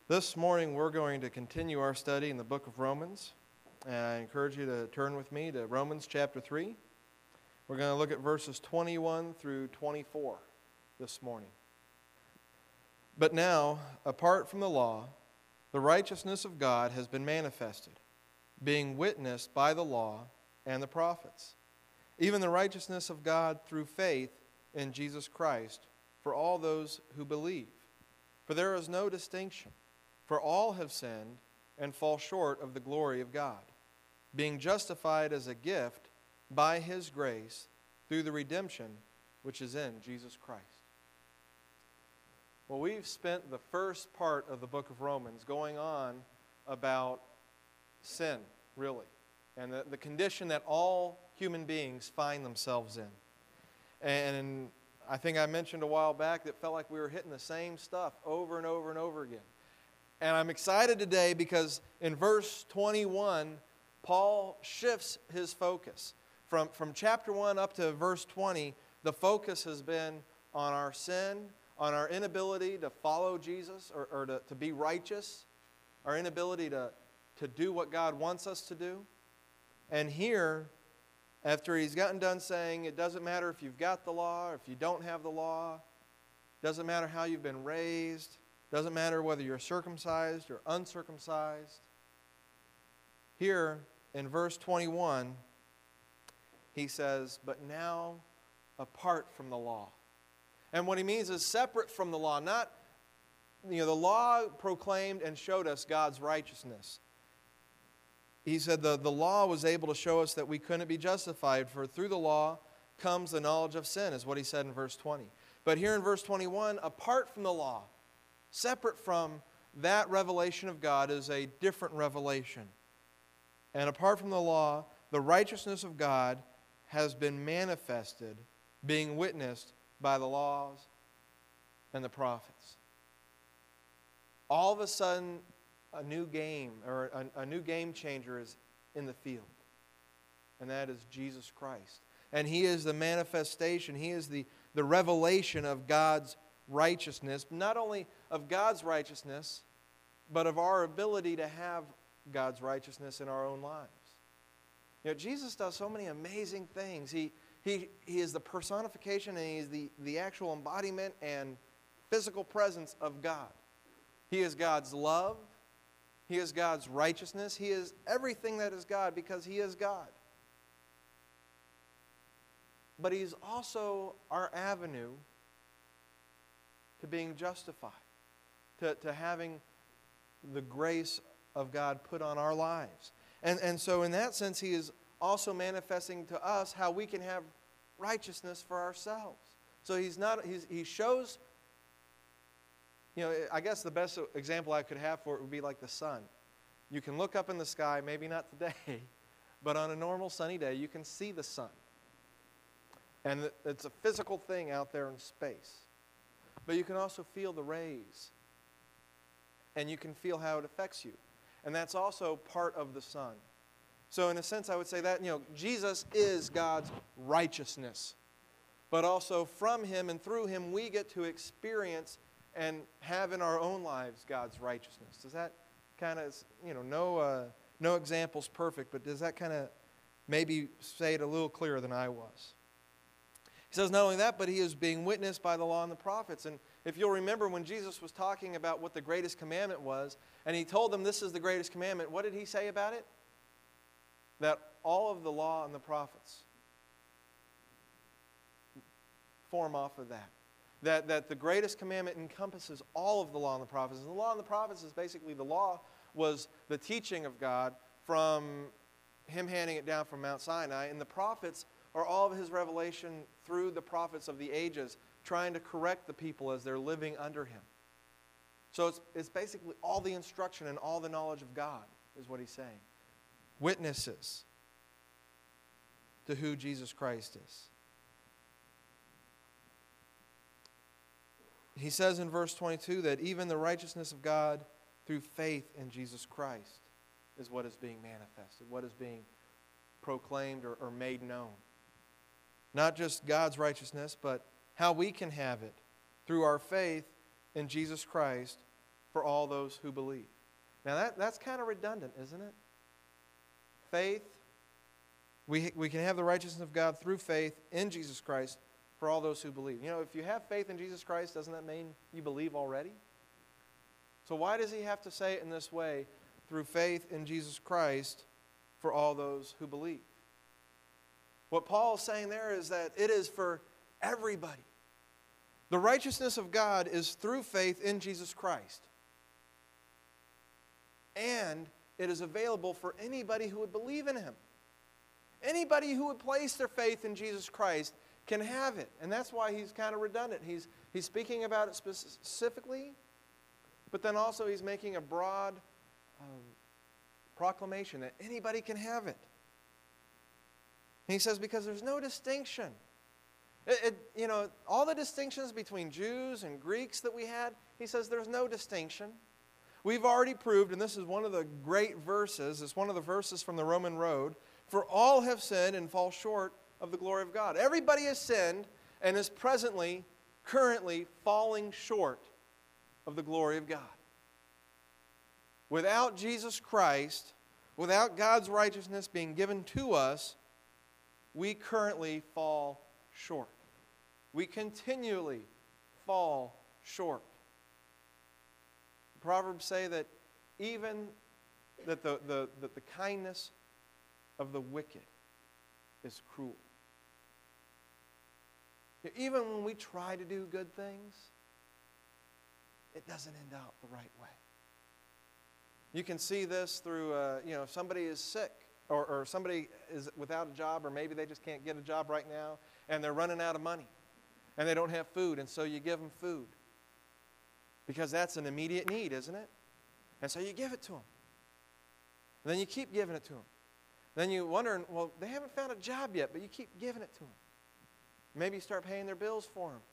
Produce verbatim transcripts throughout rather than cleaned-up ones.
This morning we're going to continue our study in the book of Romans. And I encourage you to turn with me to Romans chapter three. We're going to look at verses twenty-one through twenty-four this morning. But now, apart from the law, the righteousness of God has been manifested, being witnessed by the law and the prophets, even the righteousness of God through faith in Jesus Christ for all those who believe. For there is no distinction. For all have sinned and fall short of the glory of God, being justified as a gift by His grace through the redemption which is in Jesus Christ. Well, we've spent the first part of the book of Romans going on about sin, really, and the, the condition that all human beings find themselves in. And I think I mentioned a while back that it felt like we were hitting the same stuff over and over and over again. And I'm excited today because in verse twenty-one, Paul shifts his focus. From, from chapter one up to verse twenty, the focus has been on our sin, on our inability to follow Jesus or, or to, to be righteous, our inability to, to do what God wants us to do. And here, after he's gotten done saying it doesn't matter if you've got the law or if you don't have the law, doesn't matter how you've been raised, doesn't matter whether you're circumcised or uncircumcised. Here in verse twenty-one, he says, but now apart from the law. And what he means is separate from the law. Not, you know, the law proclaimed and showed us God's righteousness. He said the, the law was able to show us that we couldn't be justified, for through the law comes the knowledge of sin, is what he said in verse twenty. But here in verse twenty-one, apart from the law, separate from that revelation of God is a different revelation. And apart from the law, the righteousness of God has been manifested, being witnessed by the laws and the prophets. All of a sudden, a new game, or a, a new game changer is in the field. And that is Jesus Christ. And He is the manifestation, He is the, the revelation of God's righteousness, not only of God's righteousness, but of our ability to have God's righteousness in our own lives. You know, Jesus does so many amazing things. He, he, he is the personification and He is the, the actual embodiment and physical presence of God. He is God's love. He is God's righteousness. He is everything that is God because He is God. But He's also our avenue to being justified, to, to having the grace of God put on our lives. And, and so in that sense, He is also manifesting to us how we can have righteousness for ourselves. So He's not, he's, He shows, you know, I guess the best example I could have for it would be like the sun. You can look up in the sky, maybe not today, but on a normal sunny day, you can see the sun. And it's a physical thing out there in space. But you can also feel the rays. And you can feel how it affects you. And that's also part of the sun. So in a sense, I would say that, you know, Jesus is God's righteousness. But also from Him and through Him, we get to experience and have in our own lives God's righteousness. Does that kind of, you know, no, uh, no example's perfect, but does that kind of maybe say it a little clearer than I was? He says not only that, but He is being witnessed by the law and the prophets. And if you'll remember when Jesus was talking about what the greatest commandment was, and He told them this is the greatest commandment, what did He say about it? That all of the law and the prophets form off of that. That, that the greatest commandment encompasses all of the law and the prophets. And the law and the prophets is basically, the law was the teaching of God from Him handing it down from Mount Sinai, and the prophets are all of His revelation through the prophets of the ages, trying to correct the people as they're living under Him. So it's, it's basically all the instruction and all the knowledge of God is what He's saying. Witnesses to who Jesus Christ is. He says in verse twenty-two that even the righteousness of God through faith in Jesus Christ is what is being manifested, what is being proclaimed or, or made known. Not just God's righteousness, but how we can have it through our faith in Jesus Christ for all those who believe. Now that, that's kind of redundant, isn't it? Faith, we, we can have the righteousness of God through faith in Jesus Christ for all those who believe. You know, if you have faith in Jesus Christ, doesn't that mean you believe already? So why does he have to say it in this way, through faith in Jesus Christ for all those who believe? What Paul is saying there is that it is for everybody. The righteousness of God is through faith in Jesus Christ. And it is available for anybody who would believe in him. Anybody who would place their faith in Jesus Christ can have it. And that's why he's kind of redundant. He's, he's speaking about it specifically, but then also he's making a broad um, proclamation that anybody can have it. And he says because there's no distinction. It, it, you know, all the distinctions between Jews and Greeks that we had, he says there's no distinction. We've already proved, and this is one of the great verses, it's one of the verses from the Roman Road, for all have sinned and fall short of the glory of God. Everybody has sinned and is presently, currently falling short of the glory of God. Without Jesus Christ, without God's righteousness being given to us, we currently fall short. We continually fall short. Proverbs say that even that the, the, that the kindness of the wicked is cruel. Even when we try to do good things, it doesn't end out the right way. You can see this through, uh, you know, if somebody is sick or, or somebody is without a job, or maybe they just can't get a job right now and they're running out of money and they don't have food, and so you give them food. Because that's an immediate need, isn't it? And so you give it to them. And then you keep giving it to them. Then you wonder, well, they haven't found a job yet, but you keep giving it to them. Maybe you start paying their bills for them.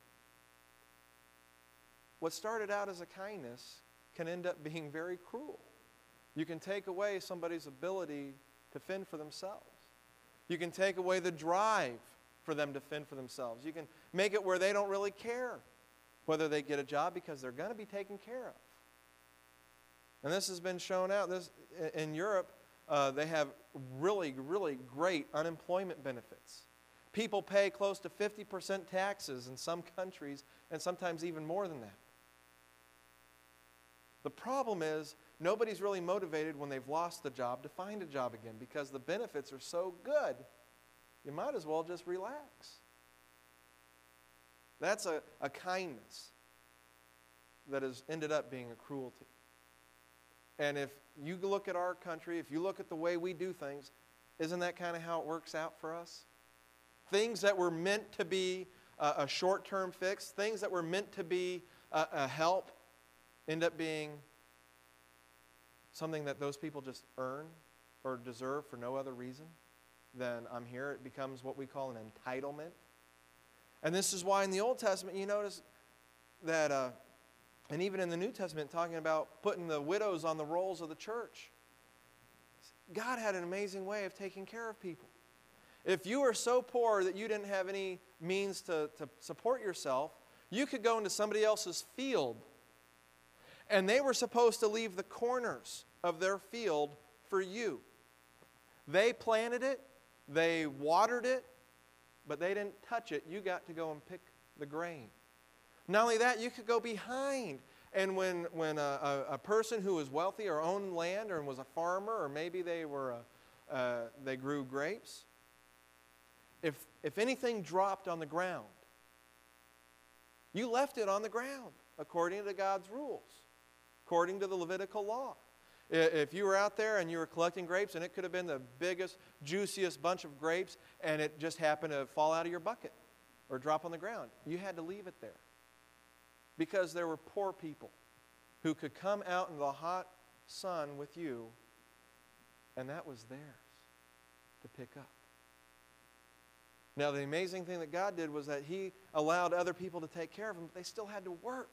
What started out as a kindness can end up being very cruel. You can take away somebody's ability to fend for themselves. You can take away the drive for them to fend for themselves. You can make it where they don't really care whether they get a job, because they're going to be taken care of. And this has been shown out. This, in Europe, uh, they have really, really great unemployment benefits. People pay close to fifty percent taxes in some countries, and sometimes even more than that. The problem is, nobody's really motivated when they've lost the job to find a job again, because the benefits are so good, you might as well just relax. That's a, a kindness that has ended up being a cruelty. And if you look at our country, if you look at the way we do things, isn't that kind of how it works out for us? Things that were meant to be a, a short-term fix, things that were meant to be a, a help, end up being something that those people just earn or deserve for no other reason than I'm here. It becomes what we call an entitlement. And this is why in the Old Testament you notice that, uh, and even in the New Testament, talking about putting the widows on the rolls of the church. God had an amazing way of taking care of people. If you were so poor that you didn't have any means to, to support yourself, you could go into somebody else's field, and they were supposed to leave the corners of their field for you. They planted it, they watered it, but they didn't touch it. You got to go and pick the grain. Not only that, you could go behind. And when, when a, a, a person who was wealthy or owned land or was a farmer, or maybe they were a, uh, they grew grapes, if, if anything dropped on the ground, you left it on the ground according to God's rules, according to the Levitical law. If you were out there and you were collecting grapes, and it could have been the biggest, juiciest bunch of grapes, and it just happened to fall out of your bucket or drop on the ground, you had to leave it there. Because there were poor people who could come out in the hot sun with you, and that was theirs to pick up. Now, the amazing thing that God did was that He allowed other people to take care of them, but they still had to work.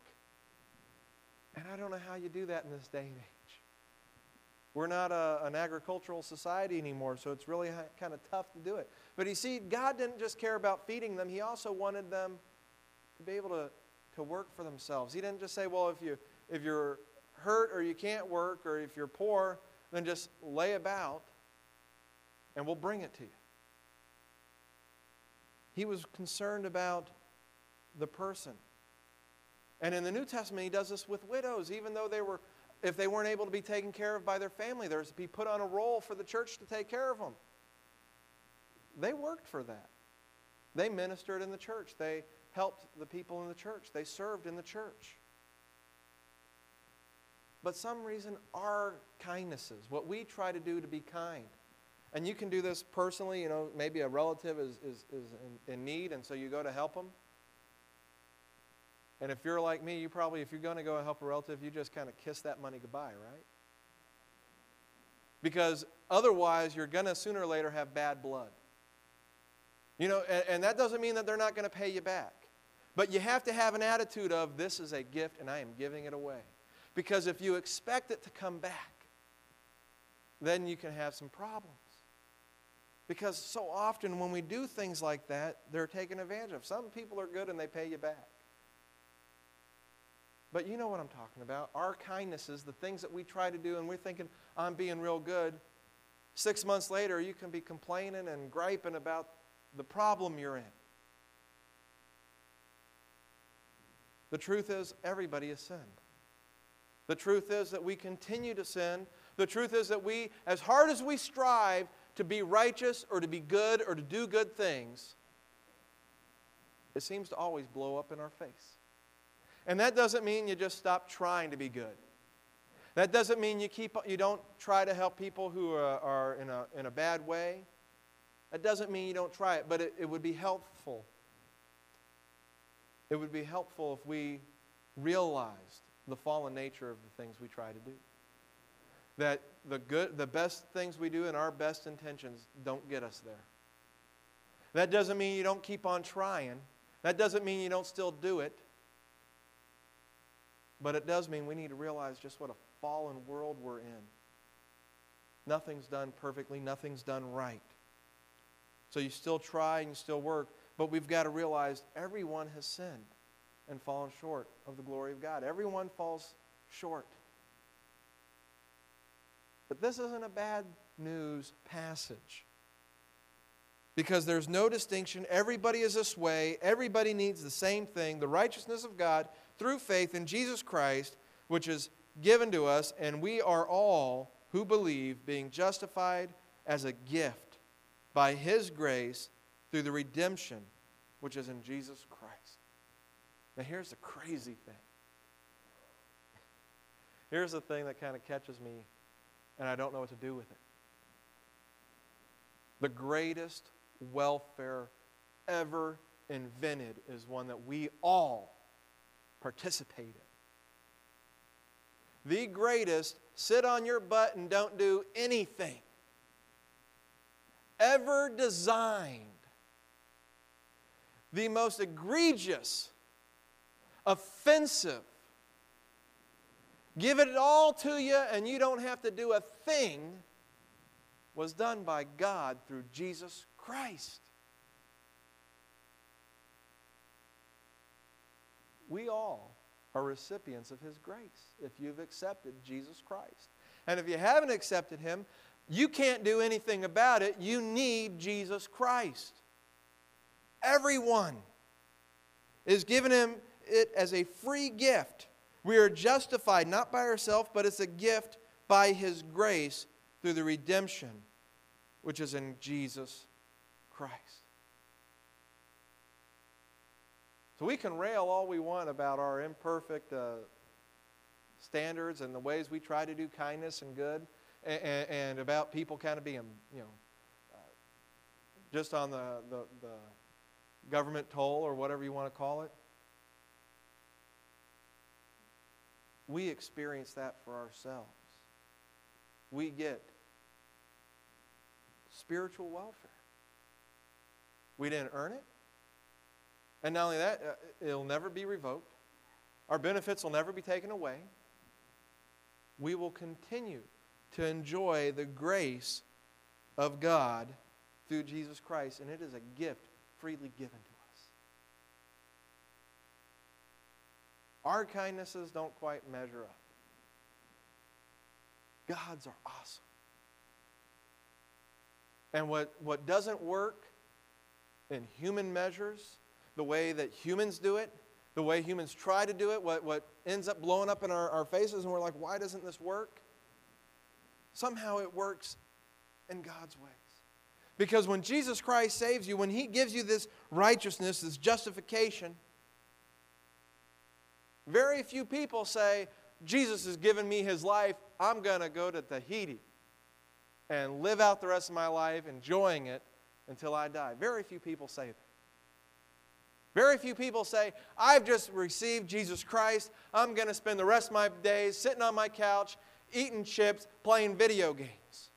And I don't know how you do that in this day and age. We're not a, an agricultural society anymore, so it's really kind of tough to do it. But you see, God didn't just care about feeding them. He also wanted them to be able to, to work for themselves. He didn't just say, well, if, you, if you're hurt or you can't work or if you're poor, then just lay about and we'll bring it to you. He was concerned about the person. And in the New Testament, he does this with widows. Even though they were, if they weren't able to be taken care of by their family, there's to be put on a roll for the church to take care of them. They worked for that. They ministered in the church. They helped the people in the church. They served in the church. But some reason, our kindnesses, what we try to do to be kind, and you can do this personally, you know, maybe a relative is, is, is in, in need, and so you go to help them. And if you're like me, you probably, if you're going to go help a relative, you just kind of kiss that money goodbye, right? Because otherwise, you're going to sooner or later have bad blood. You know, and, and that doesn't mean that they're not going to pay you back. But you have to have an attitude of, this is a gift and I am giving it away. Because if you expect it to come back, then you can have some problems. Because so often when we do things like that, they're taken advantage of. Some people are good and they pay you back. But you know what I'm talking about. Our kindnesses, the things that we try to do, and we're thinking, I'm being real good. Six months later, you can be complaining and griping about the problem you're in. The truth is, everybody has sinned. The truth is that we continue to sin. The truth is that we, as hard as we strive to be righteous or to be good or to do good things, it seems to always blow up in our face. And that doesn't mean you just stop trying to be good. That doesn't mean you keep you don't try to help people who are, are in a in a bad way. That doesn't mean you don't try it, but it, it would be helpful. It would be helpful if we realized the fallen nature of the things we try to do. That the good, the best things we do and our best intentions don't get us there. That doesn't mean you don't keep on trying. That doesn't mean you don't still do it. But it does mean we need to realize just what a fallen world we're in. Nothing's done perfectly. Nothing's done right. So you still try and you still work, but we've got to realize everyone has sinned and fallen short of the glory of God. Everyone falls short. But this isn't a bad news passage. Because there's no distinction. Everybody is this way. Everybody needs the same thing, the righteousness of God through faith in Jesus Christ, which is given to us, and we are all who believe being justified as a gift by His grace through the redemption which is in Jesus Christ. Now here's the crazy thing. Here's the thing that kind of catches me, and I don't know what to do with it. The greatest welfare ever invented is one that we all participate in. The greatest sit on your butt and don't do anything ever designed. The most egregious, offensive, give it all to you and you don't have to do a thing, was done by God through Jesus Christ. We all are recipients of His grace if you've accepted Jesus Christ. And if you haven't accepted Him, you can't do anything about it. You need Jesus Christ. Everyone is given Him it as a free gift. We are justified not by ourselves, but it's a gift by His grace through the redemption which is in Jesus Christ. So we can rail all we want about our imperfect uh, standards and the ways we try to do kindness and good, and, and, and about people kind of being, you know, uh, just on the, the, the government toll or whatever you want to call it. We experience that for ourselves. We get spiritual welfare. We didn't earn it. And not only that, uh, it'll never be revoked. Our benefits will never be taken away. We will continue to enjoy the grace of God through Jesus Christ, and it is a gift freely given to us. Our kindnesses don't quite measure up. God's are awesome. And what, what doesn't work in human measures, the way that humans do it, the way humans try to do it, what, what ends up blowing up in our, our faces, and we're like, why doesn't this work? Somehow it works in God's ways. Because when Jesus Christ saves you, when He gives you this righteousness, this justification, very few people say, Jesus has given me His life, I'm going to go to Tahiti and live out the rest of my life enjoying it until I die. Very few people say that. Very few people say, I've just received Jesus Christ. I'm going to spend the rest of my days sitting on my couch, eating chips, playing video games.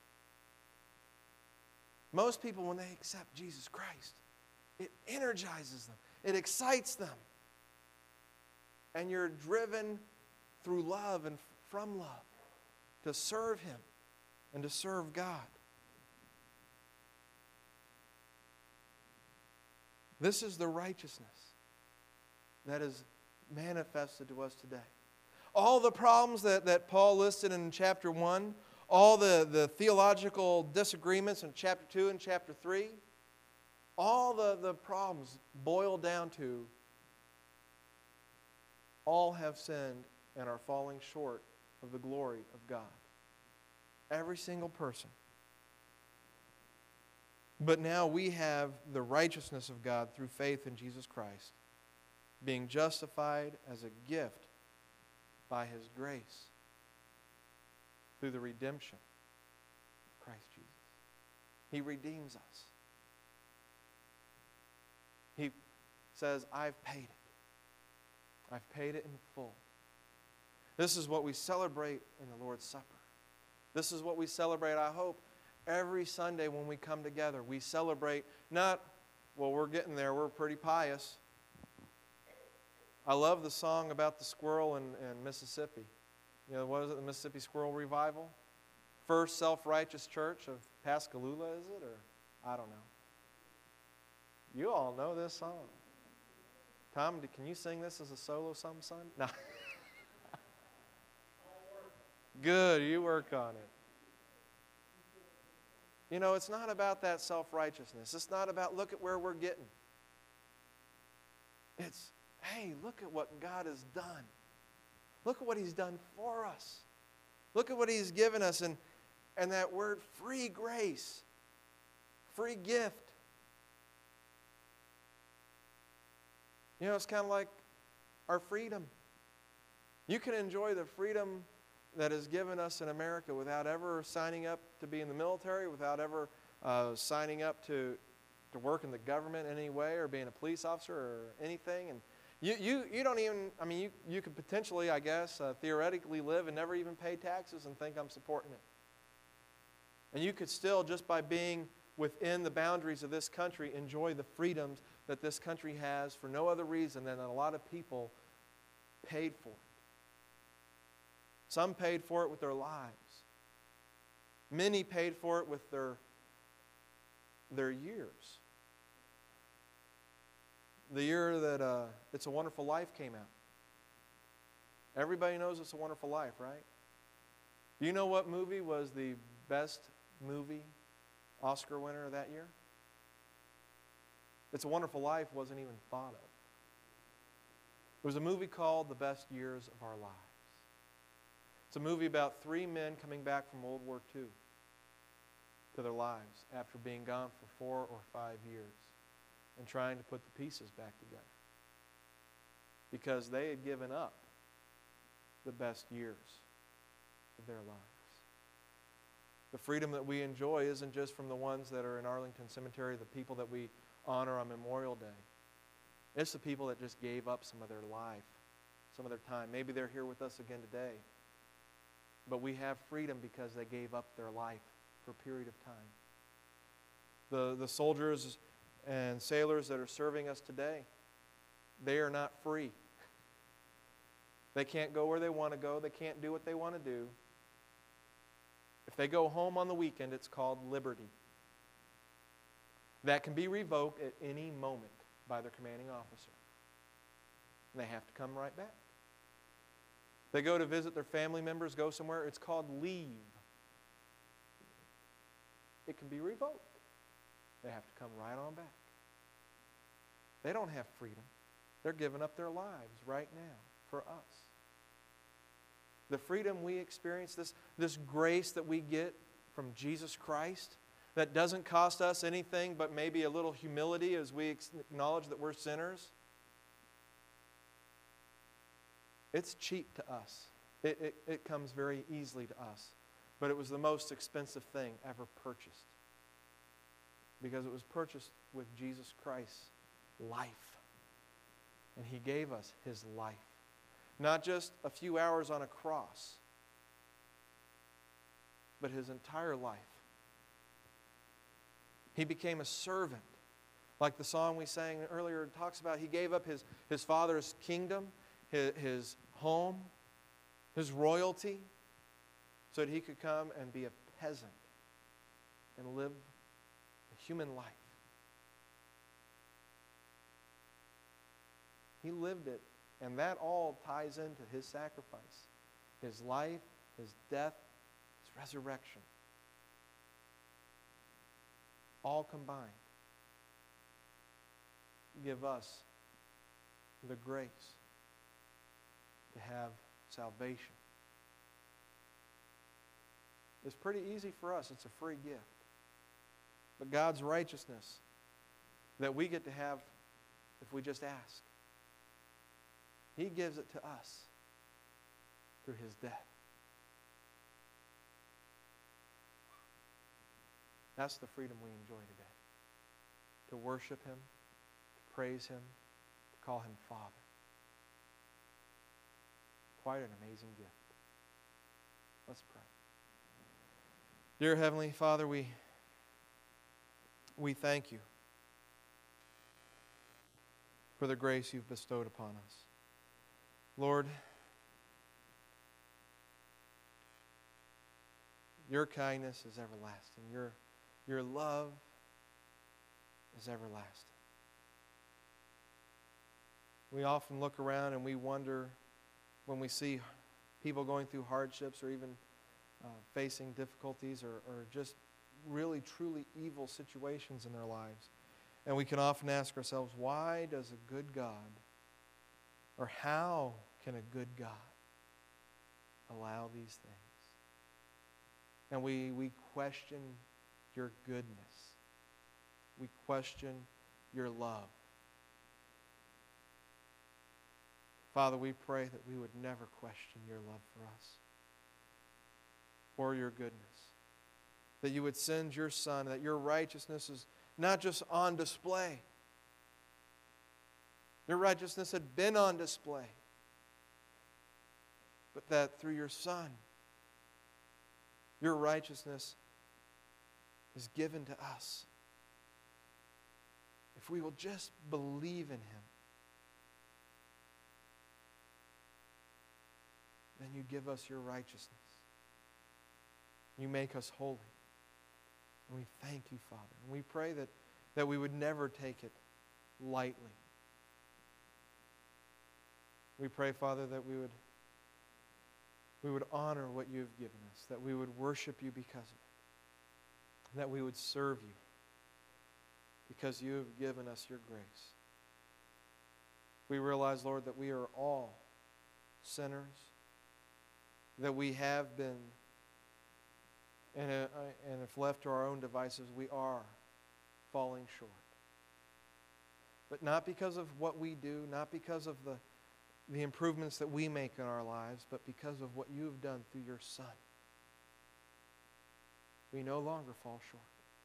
Most people, when they accept Jesus Christ, it energizes them. It excites them. And you're driven through love and from love to serve Him and to serve God. This is the righteousness that is manifested to us today. All the problems that, that Paul listed in chapter one, all the, the theological disagreements in chapter two and chapter three, all the, the problems boil down to all have sinned and are falling short of the glory of God. Every single person. But now we have the righteousness of God through faith in Jesus Christ, being justified as a gift by His grace through the redemption of Christ Jesus. He redeems us. He says, I've paid it. I've paid it in full. This is what we celebrate in the Lord's Supper. This is what we celebrate, I hope, every Sunday when we come together. We celebrate not, well, we're getting there, we're pretty pious. I love the song about the squirrel in, in Mississippi. You know, what is it, the Mississippi Squirrel Revival? First Self-Righteous Church of Pascagoula, is it? Or I don't know. You all know this song. Tom, can you sing this as a solo some son? No. Good, you work on it. You know, it's not about that self-righteousness. It's not about, look at where we're getting. It's, hey, look at what God has done. Look at what He's done for us. Look at what He's given us. And, and that word, free grace, free gift. You know, it's kind of like our freedom. You can enjoy the freedom that is given us in America without ever signing up to be in the military, without ever uh, signing up to, to work in the government in any way or being a police officer or anything. And you, you, you don't even, I mean, you, you could potentially, I guess, uh, theoretically live and never even pay taxes and think I'm supporting it. And you could still, just by being within the boundaries of this country, enjoy the freedoms that this country has for no other reason than that a lot of people paid for it. Some paid for it with their lives. Many paid for it with their, their years. The year that uh, It's a Wonderful Life came out. Everybody knows It's a Wonderful Life, right? Do you know what movie was the best movie Oscar winner that year? It's a Wonderful Life wasn't even thought of. It was a movie called The Best Years of Our Lives. It's a movie about three men coming back from World War Two to their lives after being gone for four or five years and trying to put the pieces back together because they had given up the best years of their lives. The freedom that we enjoy isn't just from the ones that are in Arlington Cemetery, the people that we honor on Memorial Day. It's the people that just gave up some of their life, some of their time. Maybe they're here with us again today. But we have freedom because they gave up their life for a period of time. The, the soldiers and sailors that are serving us today, they are not free. They can't go where they want to go. They can't do what they want to do. If they go home on the weekend, it's called liberty. That can be revoked at any moment by their commanding officer. And they have to come right back. They go to visit their family members, go somewhere, it's called leave. it can be revoked. They have to come right on back. They don't have freedom. They're giving up their lives right now for us. The freedom we experience, this, this grace that we get from Jesus Christ, that doesn't cost us anything but maybe a little humility as we acknowledge that we're sinners, it's cheap to us. It, it, it comes very easily to us. But it was the most expensive thing ever purchased, because it was purchased with Jesus Christ's life. And He gave us His life. Not just a few hours on a cross, but His entire life. He became a servant. Like the song we sang earlier talks about, He gave up His, his Father's kingdom, his, his home, His royalty, so that He could come and be a peasant and live a human life. He lived it, and that all ties into His sacrifice, His life, His death, His resurrection. All combined give us the grace to have salvation. It's pretty easy for us. It's a free gift. But God's righteousness that we get to have if we just ask, He gives it to us through His death. That's the freedom we enjoy today. To worship Him, to praise Him, to call Him Father. Quite an amazing gift. Let's pray. Dear Heavenly Father, we, we thank You for the grace You've bestowed upon us. Lord, Your kindness is everlasting. Your, your love is everlasting. We often look around and we wonder when we see people going through hardships or even uh, facing difficulties or, or just really, truly evil situations in their lives. And we can often ask ourselves, why does a good God, or how can a good God allow these things? And we, we question Your goodness. We question Your love. Father, we pray that we would never question Your love for us or Your goodness. That You would send Your Son, that Your righteousness is not just on display. Your righteousness had been on display. But that through Your Son, Your righteousness is given to us. If we will just believe in Him, then You give us Your righteousness. You make us holy. And we thank You, Father. And we pray that, that we would never take it lightly. We pray, Father, that we would, we would honor what You have given us, that we would worship You because of it, that we would serve You because You have given us Your grace. We realize, Lord, that we are all sinners, that we have been, and, uh, and if left to our own devices, we are falling short. But not because of what we do, not because of the, the improvements that we make in our lives, but because of what You have done through Your Son. We no longer fall short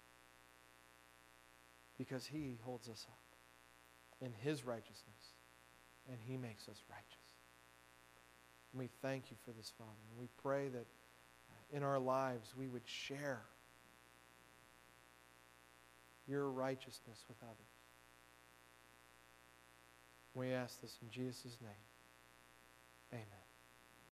because He holds us up in His righteousness, and He makes us righteous. And we thank You for this, Father. And we pray that in our lives we would share Your righteousness with others. We ask this in Jesus' name. Amen.